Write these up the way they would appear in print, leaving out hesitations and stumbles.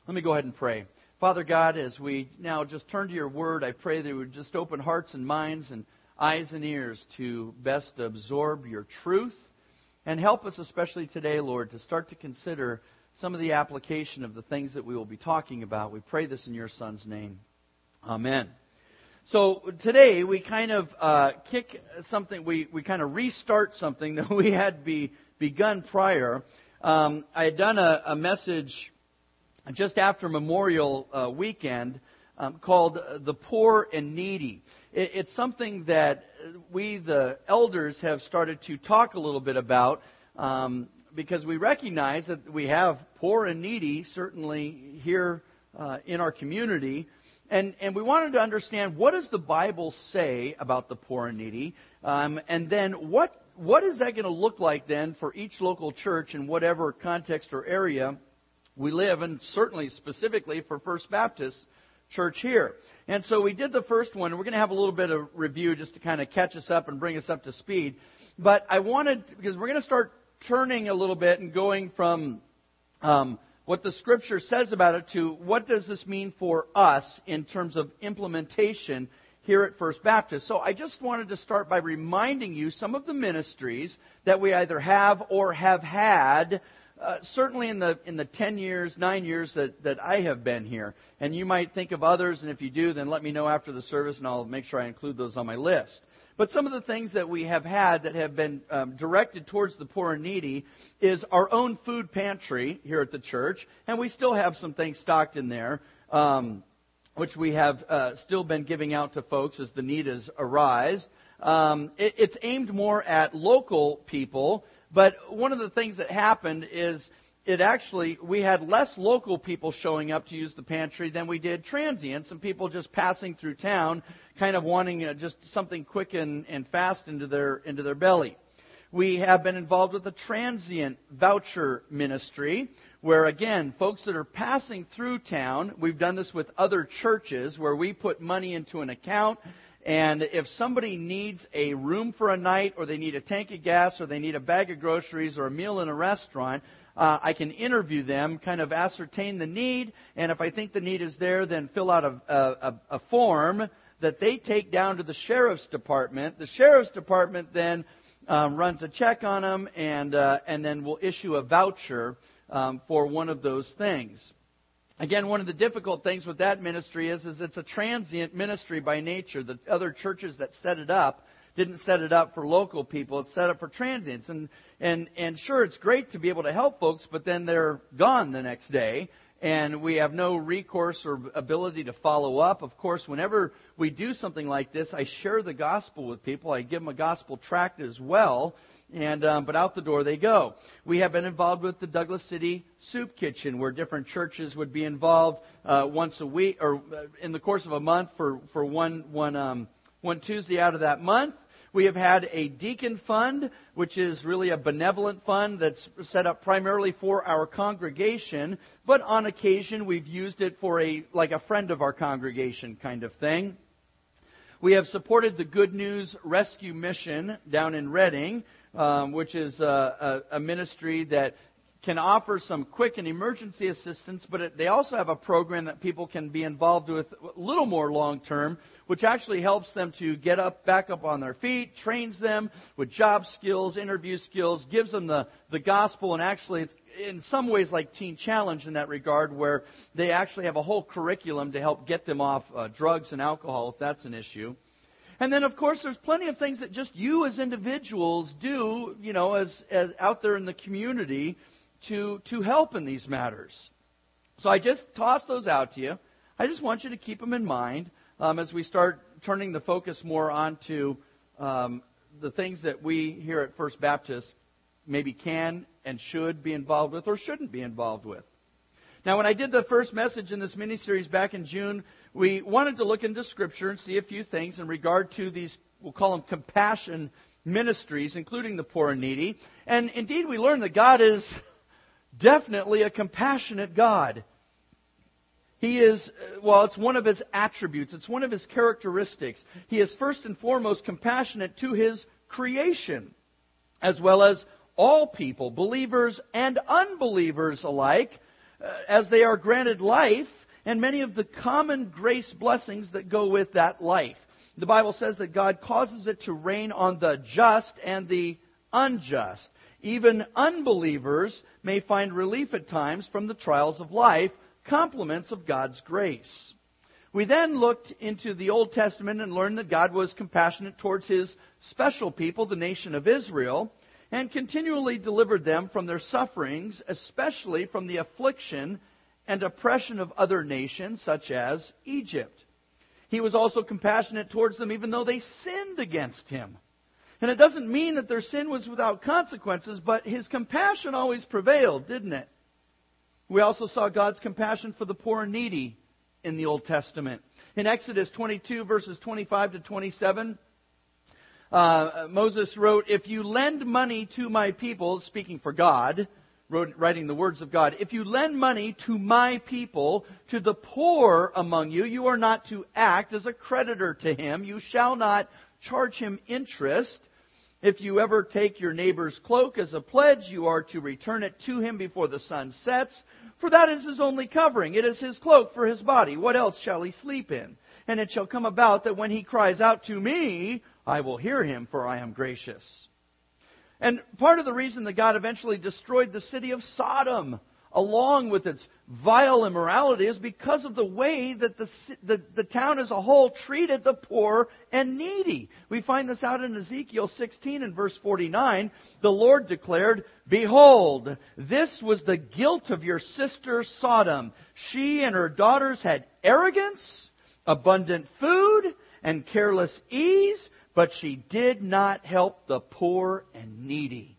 Let me go ahead and pray. Father God, as we now just turn to your word, I pray that we would just open hearts and minds and eyes and ears to best absorb your truth. And help us especially today, Lord, to start to consider some of the application of the things that we will be talking about. We pray this in your Son's name. Amen. So today we kind of kick something, we kind of restart something that we had begun prior. I had done a message just after Memorial Weekend called The Poor and Needy. It's something that we, the elders, have started to talk a little bit about because we recognize that we have poor and needy certainly here in our community. And we wanted to understand, what does the Bible say about the poor and needy? And then what is that going to look like then for each local church in whatever context or area we live, and certainly specifically for First Baptist Church here. And so we did the first one. We're going to have a little bit of review just to kind of catch us up and bring us up to speed. But I wanted, because we're going to start turning a little bit and going from what the Scripture says about it to what does this mean for us in terms of implementation here at First Baptist. So I just wanted to start by reminding you some of the ministries that we either have or have had certainly in the 9 years that I have been here. And you might think of others, and if you do, then let me know after the service, and I'll make sure I include those on my list. But some of the things that we have had that have been directed towards the poor and needy is our own food pantry here at the church, and we still have some things stocked in there, which we have still been giving out to folks as the need has arisen. It's aimed more at local people. But one of the things that happened is we had less local people showing up to use the pantry than we did transients and people just passing through town, kind of wanting just something quick and fast into their belly. We have been involved with a transient voucher ministry where, again, folks that are passing through town, we've done this with other churches where we put money into an account. And if somebody needs a room for a night, or they need a tank of gas, or they need a bag of groceries, or a meal in a restaurant, I can interview them, kind of ascertain the need, and if I think the need is there, then fill out a form that they take down to the Sheriff's Department. The Sheriff's Department then runs a check on them, and then will issue a voucher for one of those things. Again, one of the difficult things with that ministry is it's a transient ministry by nature. The other churches that set it up didn't set it up for local people. It's set up for transients. And sure, it's great to be able to help folks, but then they're gone the next day. And we have no recourse or ability to follow up. Of course, whenever we do something like this, I share the gospel with people. I give them a gospel tract as well. But out the door they go. We have been involved with the Douglas City Soup Kitchen, where different churches would be involved once a week, or in the course of a month for one Tuesday out of that month. We have had a deacon fund, which is really a benevolent fund that's set up primarily for our congregation, but on occasion we've used it for like a friend of our congregation kind of thing. We have supported the Good News Rescue Mission down in Redding, which is a ministry that can offer some quick and emergency assistance, but they also have a program that people can be involved with a little more long-term, which actually helps them to get back up on their feet, trains them with job skills, interview skills, gives them the gospel, and actually it's in some ways like Teen Challenge in that regard, where they actually have a whole curriculum to help get them off drugs and alcohol if that's an issue. And then, of course, there's plenty of things that just you as individuals do, as out there in the community to help in these matters. So I just toss those out to you. I just want you to keep them in mind as we start turning the focus more onto the things that we here at First Baptist maybe can and should be involved with or shouldn't be involved with. Now, when I did the first message in this mini-series back in June, we wanted to look into Scripture and see a few things in regard to these, we'll call them compassion ministries, including the poor and needy. And indeed, we learned that God is definitely a compassionate God. He is, it's one of His attributes. It's one of His characteristics. He is first and foremost compassionate to His creation, as well as all people, believers and unbelievers alike. as they are granted life and many of the common grace blessings that go with that life. The Bible says that God causes it to rain on the just and the unjust. Even unbelievers may find relief at times from the trials of life, compliments of God's grace. We then looked into the Old Testament and learned that God was compassionate towards His special people, the nation of Israel, and continually delivered them from their sufferings, especially from the affliction and oppression of other nations, such as Egypt. He was also compassionate towards them even though they sinned against Him. And it doesn't mean that their sin was without consequences, but His compassion always prevailed, didn't it? We also saw God's compassion for the poor and needy in the Old Testament. In Exodus 22, verses 25 to 27, Moses wrote, "If you lend money to my people," speaking for God, writing the words of God, "if you lend money to my people, to the poor among you, you are not to act as a creditor to him. You shall not charge him interest. If you ever take your neighbor's cloak as a pledge, you are to return it to him before the sun sets. For that is his only covering. It is his cloak for his body. What else shall he sleep in? And it shall come about that when he cries out to me, I will hear him, for I am gracious." And part of the reason that God eventually destroyed the city of Sodom, along with its vile immorality, is because of the way that the town as a whole treated the poor and needy. We find this out in Ezekiel 16 and verse 49. The Lord declared, "Behold, this was the guilt of your sister Sodom. She and her daughters had arrogance, abundant food, and careless ease, but she did not help the poor and needy."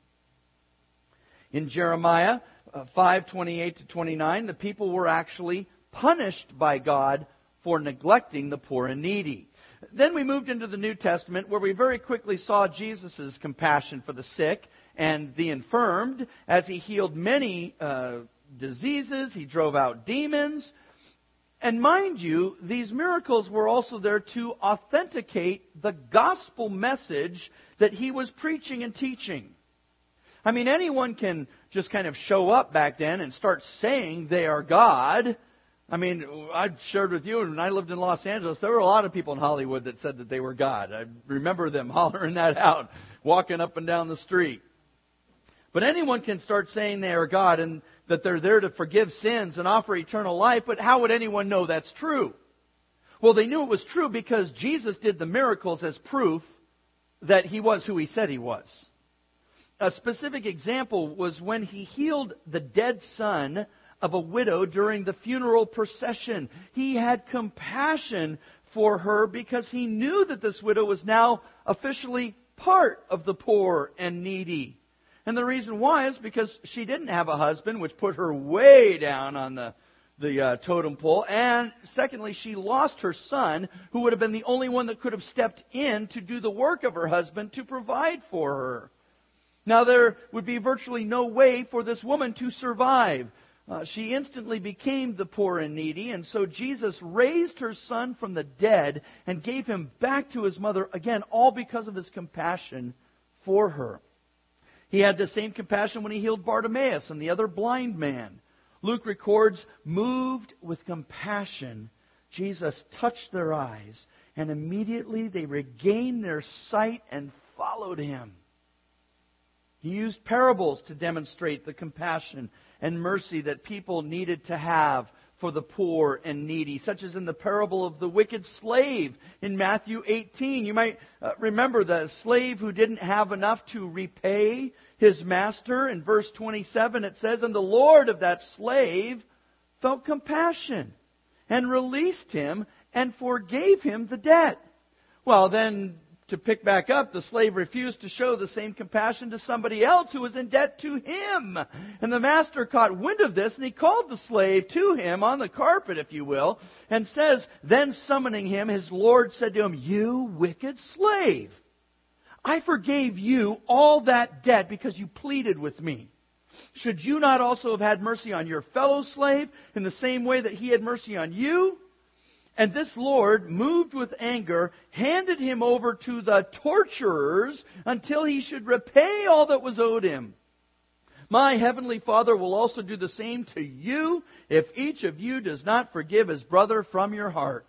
In Jeremiah 5:28 to 29, the people were actually punished by God for neglecting the poor and needy. Then we moved into the New Testament, where we very quickly saw Jesus' compassion for the sick and the infirmed, as He healed many diseases, He drove out demons. And mind you, these miracles were also there to authenticate the gospel message that He was preaching and teaching. I mean, anyone can just kind of show up back then and start saying they are God. I mean, I shared with you, when I lived in Los Angeles, there were a lot of people in Hollywood that said that they were God. I remember them hollering that out, walking up and down the street. But anyone can start saying they are God and that they're there to forgive sins and offer eternal life, but how would anyone know that's true? Well, they knew it was true because Jesus did the miracles as proof that He was who He said He was. A specific example was when He healed the dead son of a widow during the funeral procession. He had compassion for her because He knew that this widow was now officially part of the poor and needy. And the reason why is because she didn't have a husband, which put her way down on the totem pole. And secondly, she lost her son, who would have been the only one that could have stepped in to do the work of her husband to provide for her. Now, there would be virtually no way for this woman to survive. She instantly became the poor and needy, and so Jesus raised her son from the dead and gave him back to his mother, again, all because of His compassion for her. He had the same compassion when He healed Bartimaeus and the other blind man. Luke records, moved with compassion, Jesus touched their eyes, and immediately they regained their sight and followed Him. He used parables to demonstrate the compassion and mercy that people needed to have for the poor and needy, such as in the parable of the wicked slave in Matthew 18. You might remember the slave who didn't have enough to repay his master. In verse 27 it says, "And the Lord of that slave felt compassion and released him and forgave him the debt." Well, then, to pick back up, the slave refused to show the same compassion to somebody else who was in debt to him. And the master caught wind of this, and he called the slave to him on the carpet, if you will, and says, then summoning him, his Lord said to him, "You wicked slave, I forgave you all that debt because you pleaded with me. Should you not also have had mercy on your fellow slave in the same way that he had mercy on you?" And this Lord, moved with anger, handed him over to the torturers until he should repay all that was owed him. My heavenly Father will also do the same to you if each of you does not forgive his brother from your heart.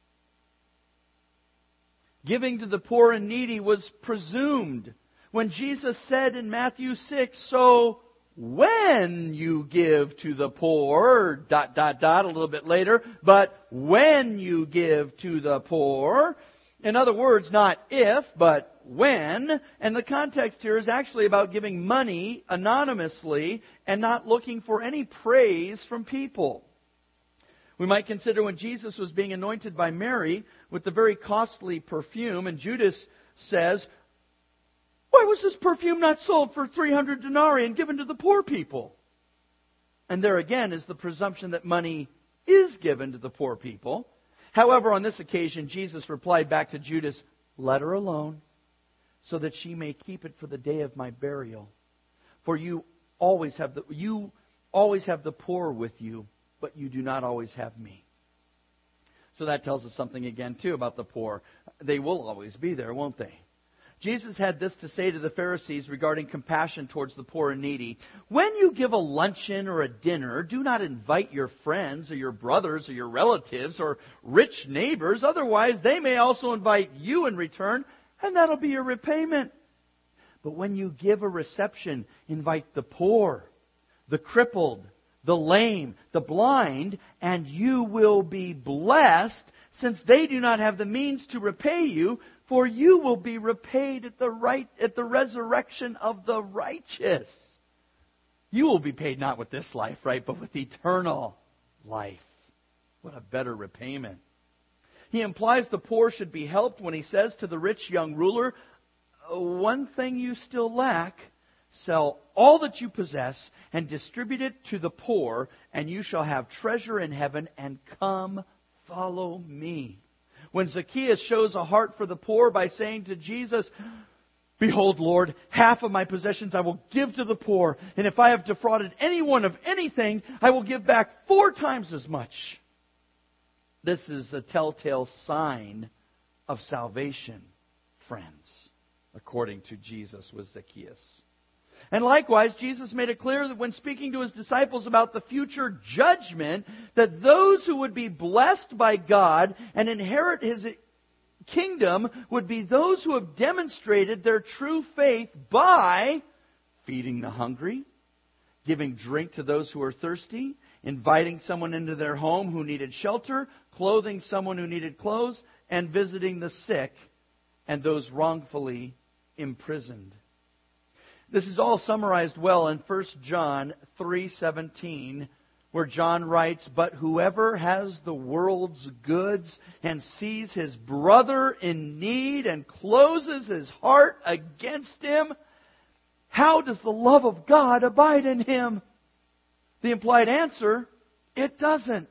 Giving to the poor and needy was presumed when Jesus said in Matthew 6, so when you give to the poor, a little bit later, but when you give to the poor. In other words, not if, but when. And the context here is actually about giving money anonymously and not looking for any praise from people. We might consider when Jesus was being anointed by Mary with the very costly perfume, and Judas says, why was this perfume not sold for 300 denarii and given to the poor people? And there again is the presumption that money is given to the poor people. However, on this occasion, Jesus replied back to Judas, let her alone, so that she may keep it for the day of my burial. For you always have the poor with you, but you do not always have me. So that tells us something again, too, about the poor. They will always be there, won't they? Jesus had this to say to the Pharisees regarding compassion towards the poor and needy. When you give a luncheon or a dinner, do not invite your friends or your brothers or your relatives or rich neighbors. Otherwise, they may also invite you in return, and that'll be your repayment. But when you give a reception, invite the poor, the crippled, the lame, the blind, and you will be blessed, since they do not have the means to repay you, for you will be repaid at the resurrection of the righteous. You will be paid not with this life, right, but with eternal life. What a better repayment. He implies the poor should be helped when he says to the rich young ruler, one thing you still lack, sell all that you possess and distribute it to the poor, and you shall have treasure in heaven, and come follow me. When Zacchaeus shows a heart for the poor by saying to Jesus, behold, Lord, half of my possessions I will give to the poor, and if I have defrauded anyone of anything, I will give back 4 times as much. This is a telltale sign of salvation, friends, according to Jesus with Zacchaeus. And likewise, Jesus made it clear that when speaking to His disciples about the future judgment, that those who would be blessed by God and inherit His kingdom would be those who have demonstrated their true faith by feeding the hungry, giving drink to those who are thirsty, inviting someone into their home who needed shelter, clothing someone who needed clothes, and visiting the sick and those wrongfully imprisoned. This is all summarized well in 1 John 3:17, where John writes, but whoever has the world's goods and sees his brother in need and closes his heart against him, how does the love of God abide in him? The implied answer, it doesn't.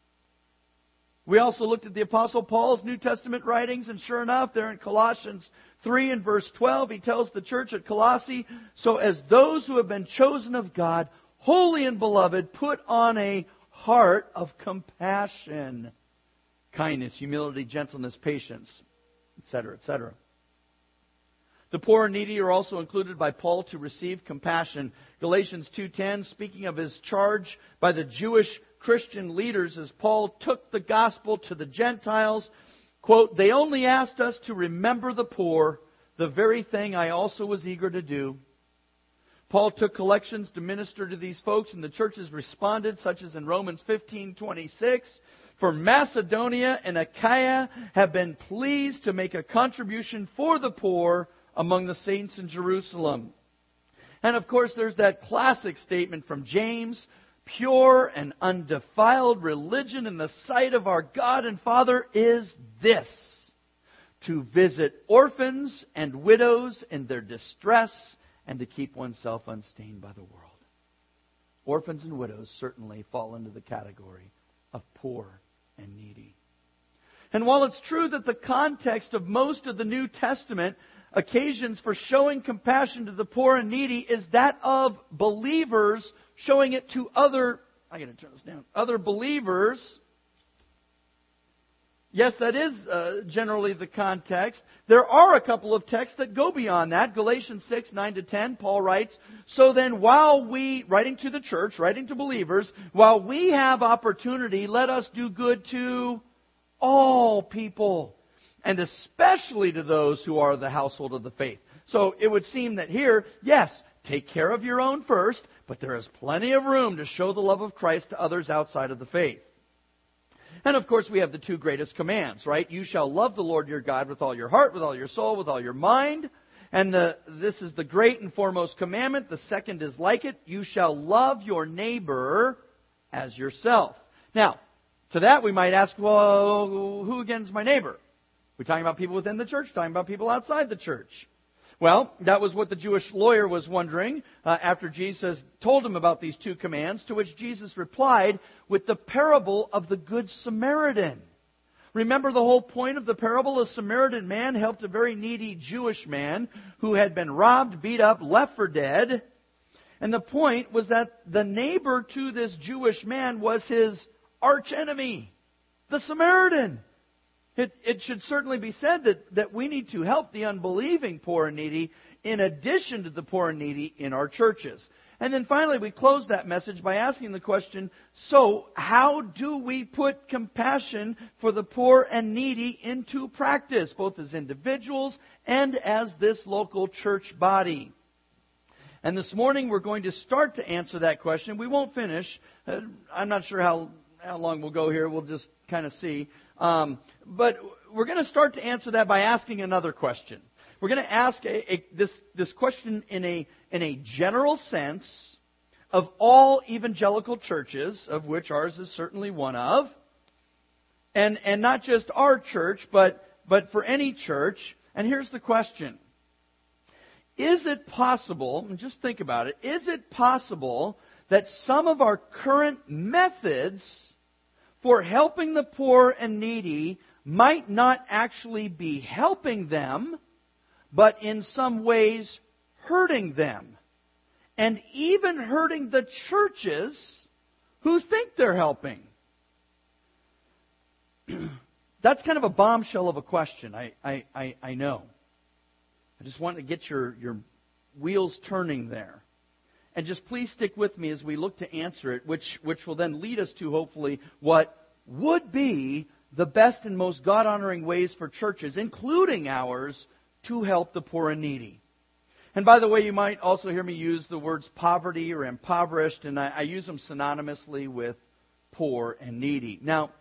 We also looked at the Apostle Paul's New Testament writings, and sure enough, there in Colossians 3 and verse 12, he tells the church at Colossae, so as those who have been chosen of God, holy and beloved, put on a heart of compassion, kindness, humility, gentleness, patience, etc., etc. The poor and needy are also included by Paul to receive compassion. Galatians 2:10, speaking of his charge by the Jewish Christian leaders as Paul took the gospel to the Gentiles, quote, they only asked us to remember the poor, the very thing I also was eager to do. Paul took collections to minister to these folks, and the churches responded, such as in Romans 15:26. For Macedonia and Achaia have been pleased to make a contribution for the poor among the saints in Jerusalem. And of course, there's that classic statement from James, pure and undefiled religion in the sight of our God and Father is this, to visit orphans and widows in their distress and to keep oneself unstained by the world. Orphans and widows certainly fall into the category of poor and needy. And while it's true that the context of most of the New Testament occasions for showing compassion to the poor and needy is that of believers showing it to other believers, Yes, that is generally the context. There are a couple of texts that go beyond that. Galatians 6, 9 to 10, Paul writes, "So then while we," writing to the church, writing to believers, "while we have opportunity, let us do good to all people, and especially to those who are the household of the faith." So it would seem that here, yes, take care of your own first, but there is plenty of room to show the love of Christ to others outside of the faith. And of course, we have the two greatest commands, right? You shall love the Lord your God with all your heart, with all your soul, with all your mind. And this is the great and foremost commandment. The second is like it. You shall love your neighbor as yourself. Now, to that we might ask, well, who again is my neighbor? We're talking about people within the church, talking about people outside the church. Well, that was what the Jewish lawyer was wondering after Jesus told him about these two commands, to which Jesus replied with the parable of the Good Samaritan. Remember the whole point of the parable? A Samaritan man helped a very needy Jewish man who had been robbed, beat up, left for dead. And the point was that the neighbor to this Jewish man was his archenemy, the Samaritan. It should certainly be said that we need to help the unbelieving poor and needy in addition to the poor and needy in our churches. And then finally, we close that message by asking the question, so how do we put compassion for the poor and needy into practice, both as individuals and as this local church body? And this morning, we're going to start to answer that question. We won't finish. I'm not sure how long we'll go here. We'll just kind of see. But we're going to start to answer that by asking another question. We're going to ask this question in a general sense of all evangelical churches, of which ours is certainly one of, and not just our church, but for any church. And here's the question: is it possible? And just think about it. Is it possible that some of our current methods for helping the poor and needy might not actually be helping them, but in some ways hurting them? And even hurting the churches who think they're helping? That's kind of a bombshell of a question, I know. I just want to get your wheels turning there. And just please stick with me as we look to answer it, which will then lead us to, hopefully, what would be the best and most God-honoring ways for churches, including ours, to help the poor and needy. And by the way, you might also hear me use the words poverty or impoverished, and I use them synonymously with poor and needy. Now,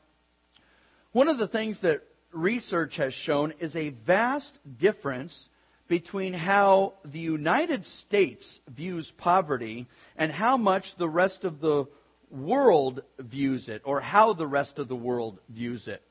one of the things that research has shown is a vast difference between how the United States views poverty and how much the rest of the world views it, or how the rest of the world views it.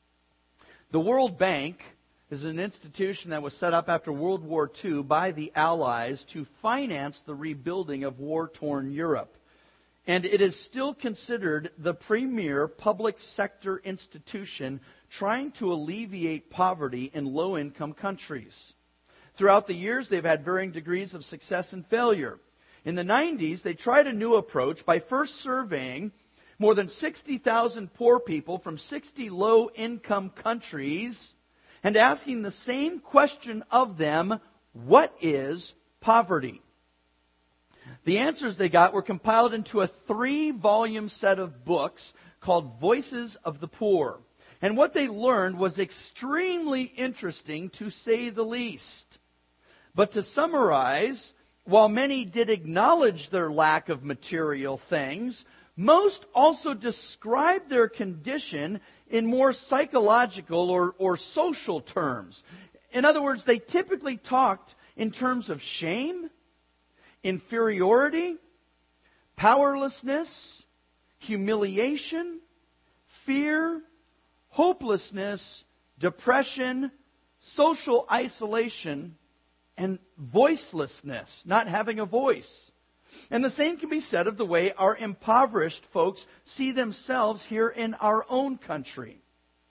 The World Bank is an institution that was set up after World War II by the Allies to finance the rebuilding of war-torn Europe. And it is still considered the premier public sector institution trying to alleviate poverty in low-income countries. Throughout the years, they've had varying degrees of success and failure. In the 90s, they tried a new approach by first surveying more than 60,000 poor people from 60 low-income countries and asking the same question of them: what is poverty? The answers they got were compiled into a 3-volume set of books called Voices of the Poor. And what they learned was extremely interesting, to say the least. But to summarize, while many did acknowledge their lack of material things, most also described their condition in more psychological or social terms. In other words, they typically talked in terms of shame, inferiority, powerlessness, humiliation, fear, hopelessness, depression, social isolation, and voicelessness, not having a voice. And the same can be said of the way our impoverished folks see themselves here in our own country.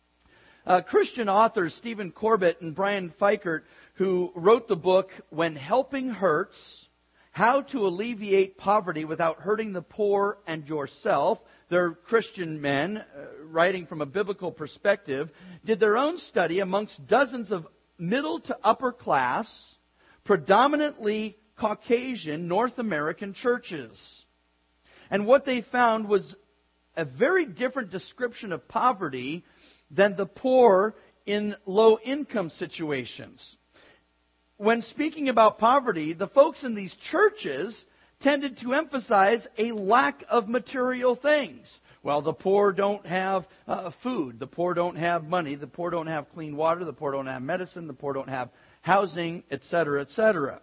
Christian authors Stephen Corbett and Brian Fikert, who wrote the book When Helping Hurts, How to Alleviate Poverty Without Hurting the Poor and Yourself, they're Christian men, writing from a biblical perspective, did their own study amongst dozens of middle to upper class, predominantly Caucasian North American churches. And what they found was a very different description of poverty than the poor in low-income situations. When speaking about poverty, the folks in these churches tended to emphasize a lack of material things. Well, the poor don't have food. The poor don't have money. The poor don't have clean water. The poor don't have medicine. The poor don't have housing, etc., etc.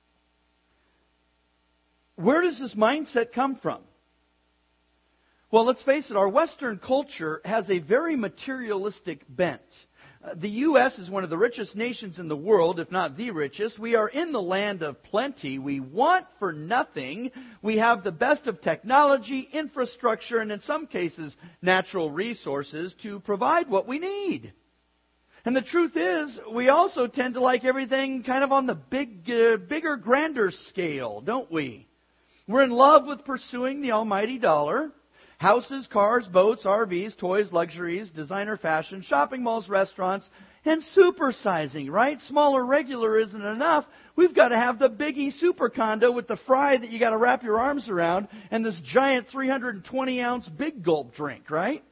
Where does this mindset come from? Well, let's face it, our Western culture has a very materialistic bent. The U.S. is one of the richest nations in the world, if not the richest. We are in the land of plenty. We want for nothing. We have the best of technology, infrastructure, and in some cases, natural resources to provide what we need. And the truth is, we also tend to like everything kind of on the bigger, grander scale, don't we? We're in love with pursuing the almighty dollar. Houses, cars, boats, RVs, toys, luxuries, designer fashion, shopping malls, restaurants, and supersizing, right? Small or regular isn't enough. We've got to have the biggie super condo with the fry that you got to wrap your arms around and this giant 320-ounce big gulp drink, right?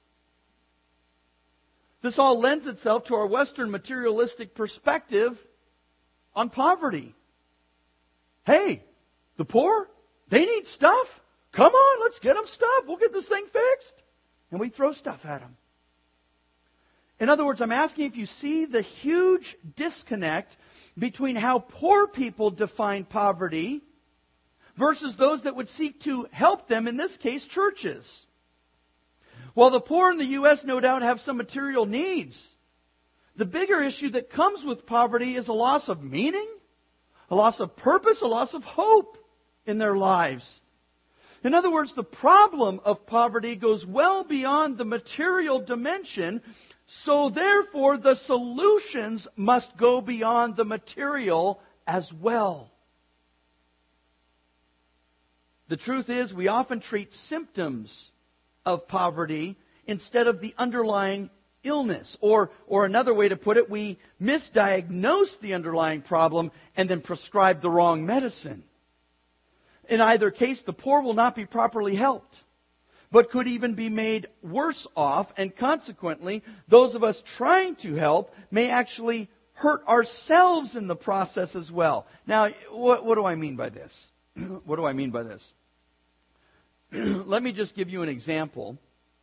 This all lends itself to our Western materialistic perspective on poverty. Hey, the poor, they need stuff. Come on, let's get them stuff. We'll get this thing fixed. And we throw stuff at them. In other words, I'm asking if you see the huge disconnect between how poor people define poverty versus those that would seek to help them, in this case, churches. While the poor in the U.S. no doubt have some material needs, the bigger issue that comes with poverty is a loss of meaning, a loss of purpose, a loss of hope in their lives. In other words, the problem of poverty goes well beyond the material dimension, so therefore the solutions must go beyond the material as well. The truth is, we often treat symptoms of poverty instead of the underlying illness. Or another way to put it, we misdiagnose the underlying problem and then prescribe the wrong medicine. In either case, the poor will not be properly helped, but could even be made worse off, and consequently, those of us trying to help may actually hurt ourselves in the process as well. Now, what do I mean by this? What do I mean by this? Let me just give you an example.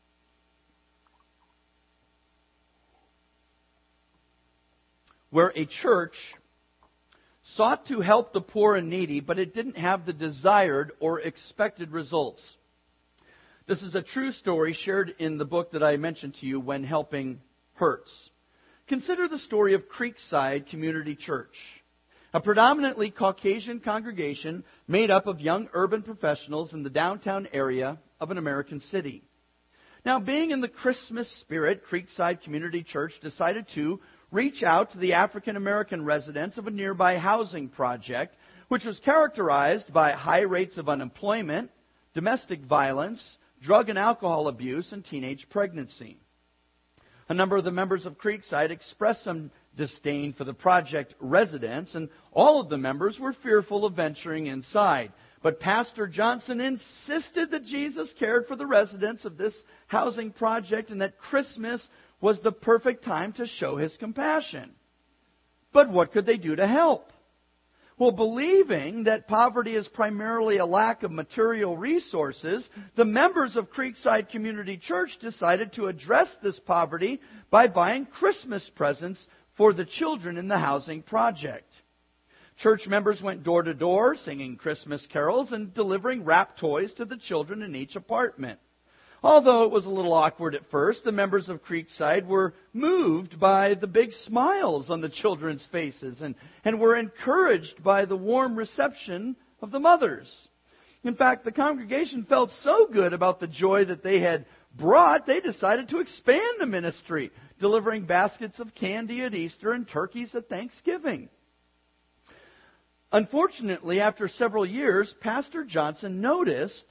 Where a church sought to help the poor and needy, but it didn't have the desired or expected results. This is a true story shared in the book that I mentioned to you, When Helping Hurts. Consider the story of Creekside Community Church, a predominantly Caucasian congregation made up of young urban professionals in the downtown area of an American city. Now, being in the Christmas spirit, Creekside Community Church decided to reach out to the African American residents of a nearby housing project, which was characterized by high rates of unemployment, domestic violence, drug and alcohol abuse, and teenage pregnancy. A number of the members of Creekside expressed some disdain for the project residents, and all of the members were fearful of venturing inside. But Pastor Johnson insisted that Jesus cared for the residents of this housing project and that Christmas was the perfect time to show His compassion. But what could they do to help? Well, believing that poverty is primarily a lack of material resources, the members of Creekside Community Church decided to address this poverty by buying Christmas presents for the children in the housing project. Church members went door to door singing Christmas carols and delivering wrapped toys to the children in each apartment. Although it was a little awkward at first, the members of Creekside were moved by the big smiles on the children's faces and were encouraged by the warm reception of the mothers. In fact, the congregation felt so good about the joy that they had brought, they decided to expand the ministry, delivering baskets of candy at Easter and turkeys at Thanksgiving. Unfortunately, after several years, Pastor Johnson noticed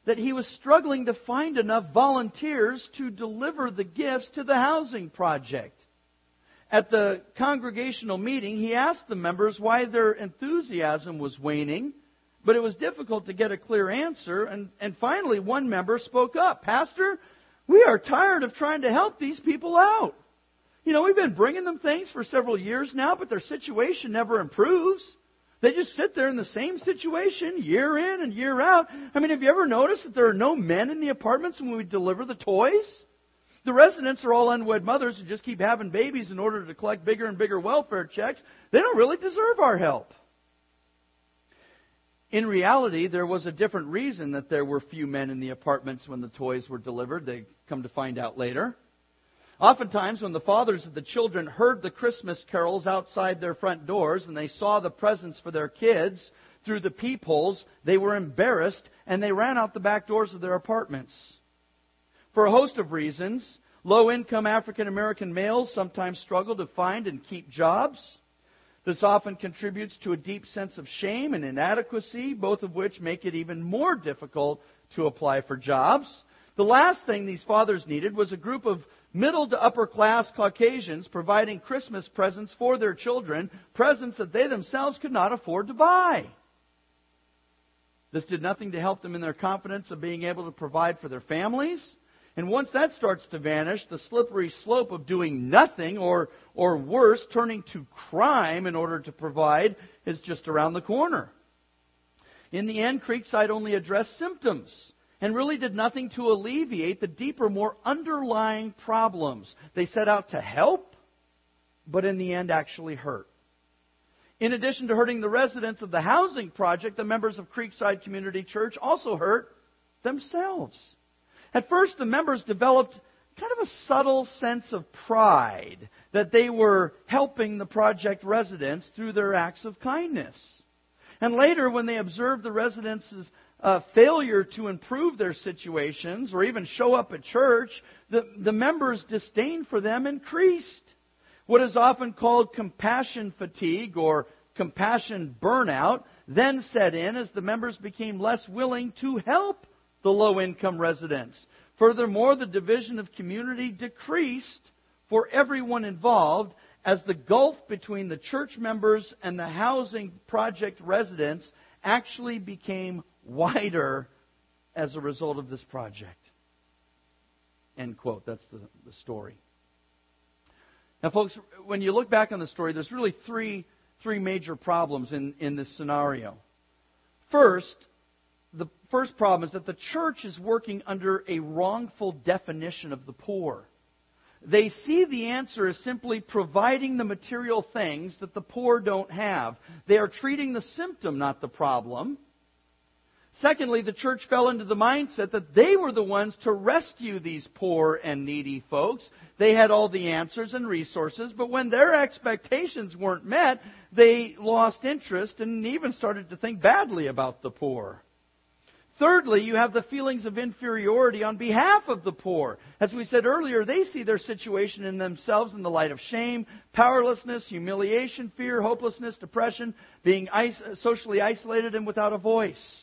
that he was struggling to find enough volunteers to deliver the gifts to the housing project. At the congregational meeting, he asked the members why their enthusiasm was waning, but it was difficult to get a clear answer. And finally, one member spoke up. "Pastor, we are tired of trying to help these people out. We've been bringing them things for several years now, but their situation never improves. They just sit there in the same situation year in and year out. Have you ever noticed that there are no men in the apartments when we deliver the toys? The residents are all unwed mothers who just keep having babies in order to collect bigger and bigger welfare checks. They don't really deserve our help." In reality, there was a different reason that there were few men in the apartments when the toys were delivered. They come to find out later. Oftentimes, when the fathers of the children heard the Christmas carols outside their front doors and they saw the presents for their kids through the peepholes, they were embarrassed and they ran out the back doors of their apartments. For a host of reasons, low-income African American males sometimes struggle to find and keep jobs. This often contributes to a deep sense of shame and inadequacy, both of which make it even more difficult to apply for jobs. The last thing these fathers needed was a group of middle to upper class Caucasians providing Christmas presents for their children, presents that they themselves could not afford to buy. This did nothing to help them in their confidence of being able to provide for their families. And once that starts to vanish, the slippery slope of doing nothing or worse, turning to crime in order to provide is just around the corner. In the end, Creekside only addressed symptoms and really did nothing to alleviate the deeper, more underlying problems. They set out to help, but in the end actually hurt. In addition to hurting the residents of the housing project, the members of Creekside Community Church also hurt themselves. At first, the members developed kind of a subtle sense of pride that they were helping the project residents through their acts of kindness. And later, when they observed the residents' failure to improve their situations or even show up at church, the members' disdain for them increased. What is often called compassion fatigue or compassion burnout then set in as the members became less willing to help the low-income residents. Furthermore, the division of community decreased for everyone involved as the gulf between the church members and the housing project residents actually became wider as a result of this project. End quote. That's the story. Now, folks, when you look back on the story, there's really three major problems in this scenario. The first problem is that the church is working under a wrongful definition of the poor. They see the answer as simply providing the material things that the poor don't have. They are treating the symptom, not the problem. Secondly, the church fell into the mindset that they were the ones to rescue these poor and needy folks. They had all the answers and resources, but when their expectations weren't met, they lost interest and even started to think badly about the poor. Thirdly, you have the feelings of inferiority on behalf of the poor. As we said earlier, they see their situation in themselves in the light of shame, powerlessness, humiliation, fear, hopelessness, depression, being socially isolated and without a voice.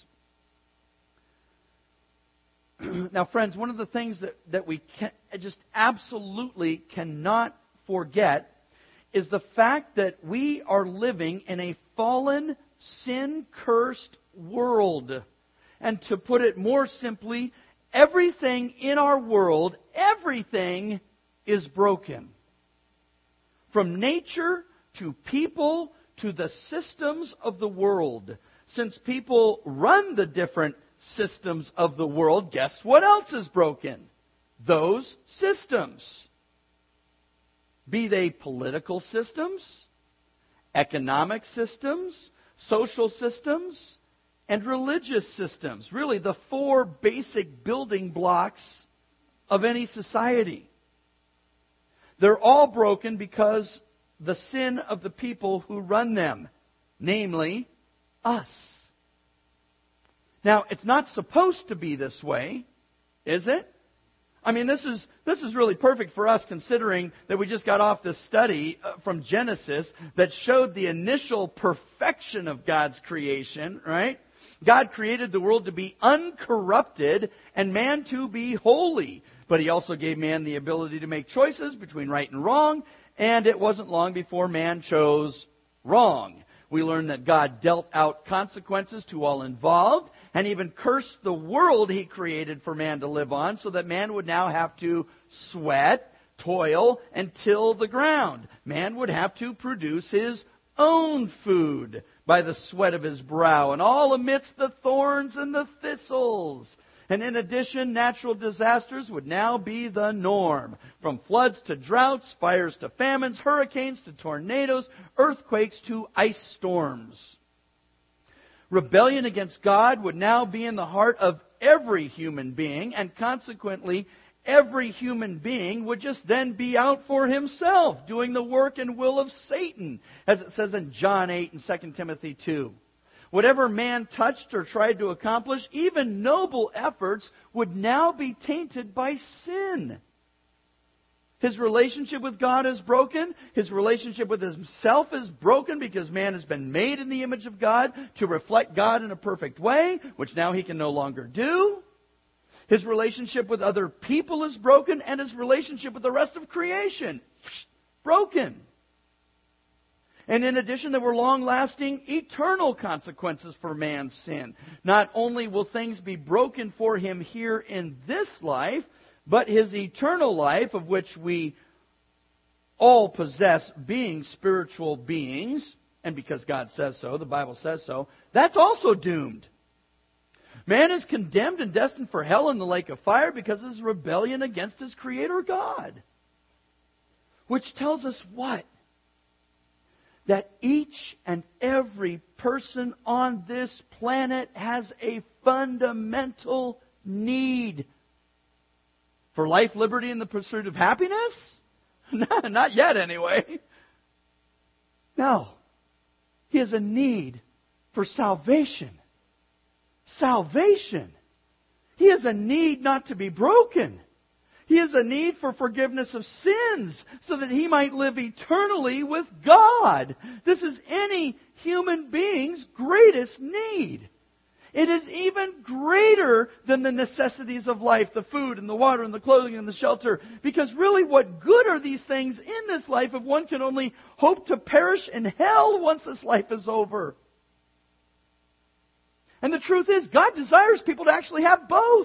Now, friends, one of the things that we just absolutely cannot forget is the fact that we are living in a fallen, sin-cursed world. And to put it more simply, everything in our world, everything is broken. From nature to people to the systems of the world. Since people run the different systems of the world, guess what else is broken? Those systems. Be they political systems, economic systems, social systems, and religious systems. Really, the four basic building blocks of any society. They're all broken because the sin of the people who run them, namely us. Now, it's not supposed to be this way, is it? I mean, this is really perfect for us considering that we just got off this study from Genesis that showed the initial perfection of God's creation, right? God created the world to be uncorrupted and man to be holy. But He also gave man the ability to make choices between right and wrong, and it wasn't long before man chose wrong. We learn that God dealt out consequences to all involved and even cursed the world He created for man to live on, so that man would now have to sweat, toil, and till the ground. Man would have to produce his own food by the sweat of his brow, and all amidst the thorns and the thistles. And in addition, natural disasters would now be the norm. From floods to droughts, fires to famines, hurricanes to tornadoes, earthquakes to ice storms. Rebellion against God would now be in the heart of every human being, and consequently, every human being would just then be out for himself, doing the work and will of Satan, as it says in John 8 and 2 Timothy 2. Whatever man touched or tried to accomplish, even noble efforts, would now be tainted by sin. His relationship with God is broken. His relationship with himself is broken because man has been made in the image of God to reflect God in a perfect way, which now he can no longer do. His relationship with other people is broken, and his relationship with the rest of creation, broken. And in addition, there were long-lasting, eternal consequences for man's sin. Not only will things be broken for him here in this life, but his eternal life, of which we all possess being spiritual beings, and because God says so, the Bible says so, that's also doomed. Man is condemned and destined for hell in the lake of fire because of his rebellion against his Creator God. Which tells us what? That each and every person on this planet has a fundamental need for life, liberty, and the pursuit of happiness? Not yet, anyway. No. He has a need for salvation. Salvation. He has a need not to be broken. He has a need for forgiveness of sins so that he might live eternally with God. This is any human being's greatest need. It is even greater than the necessities of life, the food and the water and the clothing and the shelter. Because really, what good are these things in this life if one can only hope to perish in hell once this life is over? And the truth is, God desires people to actually have both.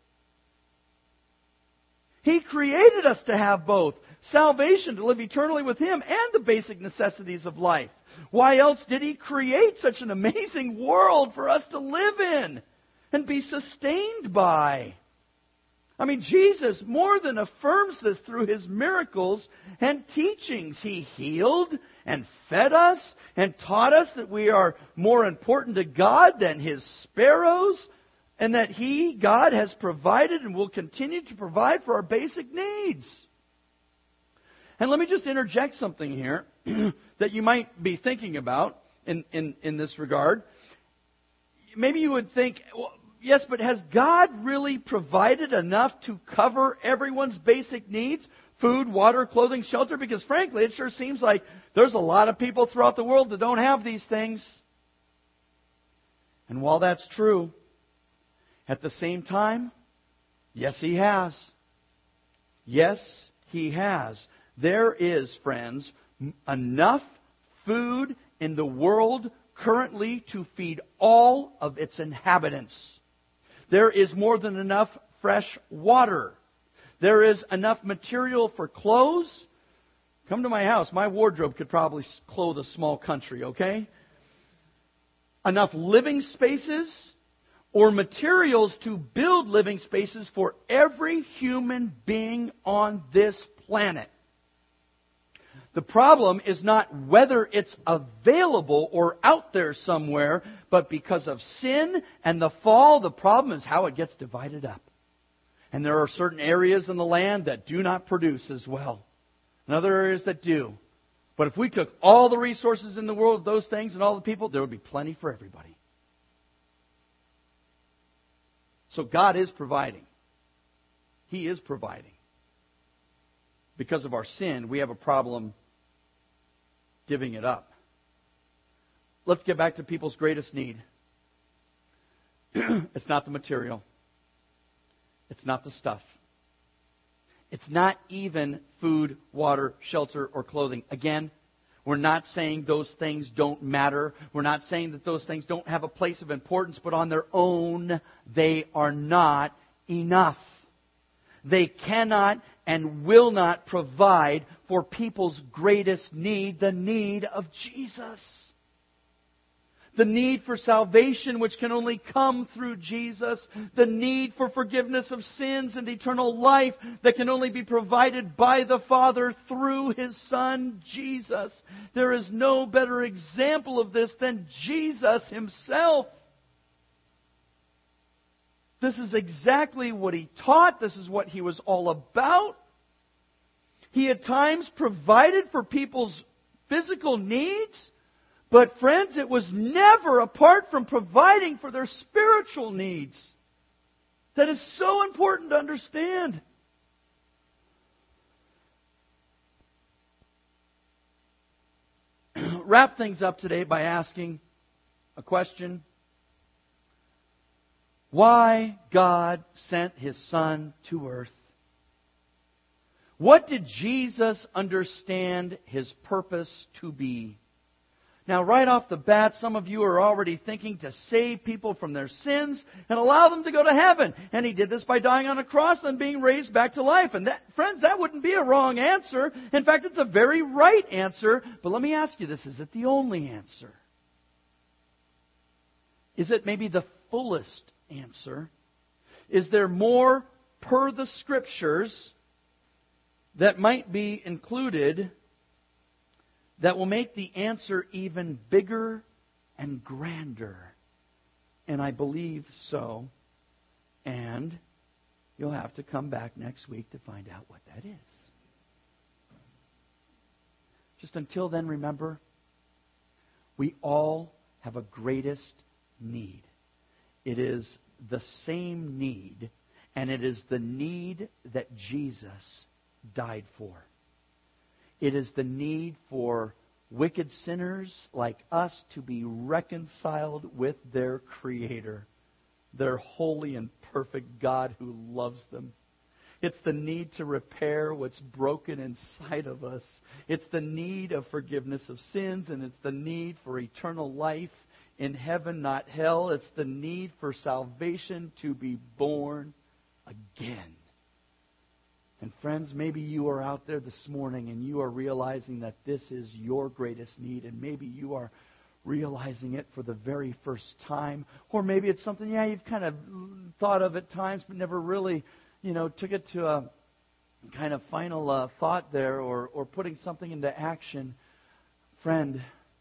He created us to have both. Salvation, to live eternally with Him, and the basic necessities of life. Why else did He create such an amazing world for us to live in and be sustained by? I mean, Jesus more than affirms this through His miracles and teachings. He healed and fed us and taught us that we are more important to God than His sparrows, and that He, God, has provided and will continue to provide for our basic needs. And let me just interject something here that you might be thinking about in this regard. Maybe you would think, well, yes, but has God really provided enough to cover everyone's basic needs? Food, water, clothing, shelter? Because frankly, it sure seems like there's a lot of people throughout the world that don't have these things. And while that's true, at the same time, yes, He has. Yes, He has. There is, friends, enough food in the world currently to feed all of its inhabitants. There is more than enough fresh water. There is enough material for clothes. Come to my house. My wardrobe could probably clothe a small country, okay? Enough living spaces or materials to build living spaces for every human being on this planet. The problem is not whether it's available or out there somewhere, but because of sin and the fall, the problem is how it gets divided up. And there are certain areas in the land that do not produce as well, and other areas that do. But if we took all the resources in the world, those things and all the people, there would be plenty for everybody. So God is providing. He is providing. Because of our sin, we have a problem giving it up. Let's get back to people's greatest need. It's not the material. It's not the stuff. It's not even food, water, shelter, or clothing. Again, we're not saying those things don't matter. We're not saying that those things don't have a place of importance, but on their own, they are not enough. They cannot and will not provide for people's greatest need, the need of Jesus. The need for salvation, which can only come through Jesus. The need for forgiveness of sins and eternal life that can only be provided by the Father through His Son, Jesus. There is no better example of this than Jesus Himself. This is exactly what He taught. This is what He was all about. He at times provided for people's physical needs. But friends, it was never apart from providing for their spiritual needs. That is so important to understand. Wrap things up today by asking a question. Why God sent His Son to earth? What did Jesus understand His purpose to be? Now, right off the bat, some of you are already thinking to save people from their sins and allow them to go to heaven. And He did this by dying on a cross and being raised back to life. And that, friends, that wouldn't be a wrong answer. In fact, it's a very right answer. But let me ask you this. Is it the only answer? Is it maybe the fullest answer? Is there more per the Scriptures that might be included that will make the answer even bigger and grander? And I believe so. And you'll have to come back next week to find out what that is. Just until then, remember, we all have a greatest need. It is the same need, and it is the need that Jesus died for. It is the need for wicked sinners like us to be reconciled with their Creator, their holy and perfect God who loves them. It's the need to repair what's broken inside of us. It's the need of forgiveness of sins, and it's the need for eternal life in heaven, not hell. It's the need for salvation to be born again. And friends, maybe you are out there this morning and you are realizing that this is your greatest need, and maybe you are realizing it for the very first time. Or maybe it's something, you've kind of thought of at times but never really, took it to a kind of final thought there, or putting something into action. Friends,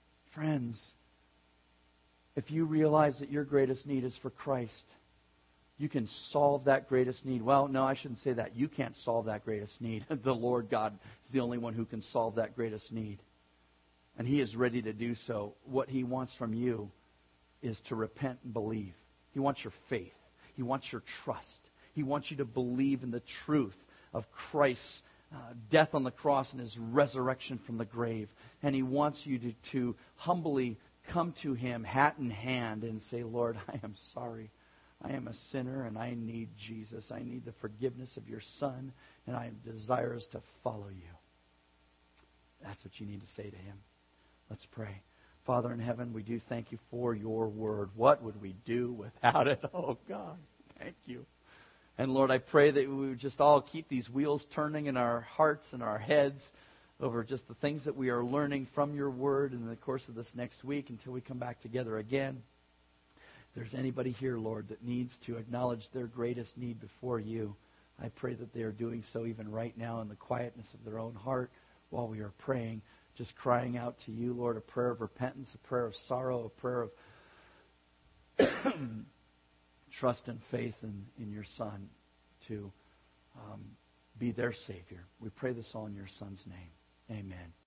if you realize that your greatest need is for Christ, you can solve that greatest need. Well, no, I shouldn't say that. You can't solve that greatest need. The Lord God is the only one who can solve that greatest need. And He is ready to do so. What He wants from you is to repent and believe. He wants your faith. He wants your trust. He wants you to believe in the truth of Christ's death on the cross and His resurrection from the grave. And He wants you to humbly come to Him, hat in hand, and say, Lord, I am sorry. I am a sinner and I need Jesus. I need the forgiveness of your Son, and I am desirous to follow you. That's what you need to say to Him. Let's pray. Father in heaven, we do thank you for your word. What would we do without it? Oh, God, thank you. And Lord, I pray that we would just all keep these wheels turning in our hearts and our heads over just the things that we are learning from your word in the course of this next week until we come back together again. If there's anybody here, Lord, that needs to acknowledge their greatest need before you, I pray that they are doing so even right now in the quietness of their own heart while we are praying, just crying out to you, Lord, a prayer of repentance, a prayer of sorrow, a prayer of trust and faith in your Son to be their Savior. We pray this all in your Son's name. Amen.